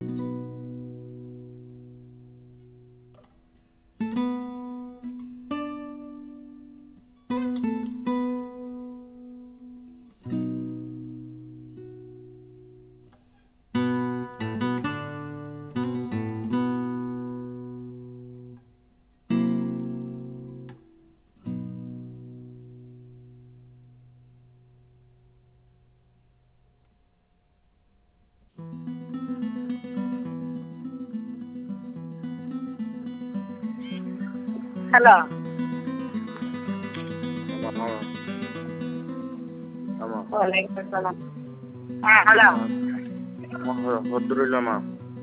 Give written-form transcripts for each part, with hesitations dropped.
Hello. Waalaikumsalam. Hello. Hodrulama.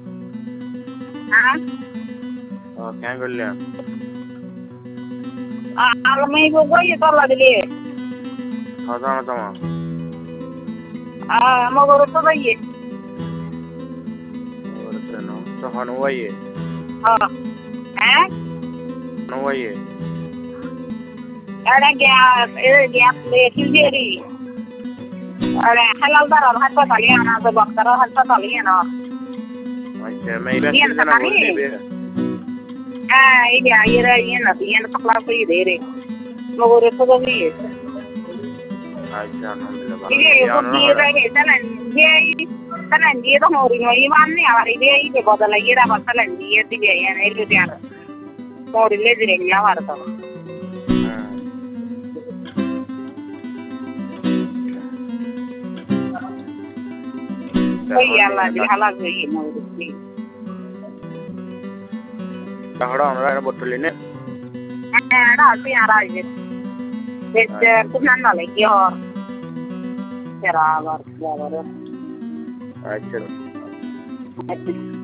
Kya कर लिया? Alamai gogo ये तो लग रही है. खाता ना तमा. मगर तो भाई है. और चलो. तो हनुआ ये. हनुआ ये. अरे गया लेकिन देरी. अरे halal दारा हाथ पाली है ना तो बक्तर हाथ पाली है ना. अच्छा मैं इधर से ना बोल रही है. ये ना तो क्लास ही दे रहे. मगर तो भाई है. अच्छा alhamdulillah. ये रहे चलन ये तो मोरी मोरी मानने आ रही है ये बदला ये रहा चलन ये दिए ये नहीं ले दिया मोरी ले दिए या वार तो कोई अल्लाह दी हालत है मोरी तहड़ा हमारा बोतल लेने आती आ रहा है बेच कुछ ना लगी और तेरा वार अच्छा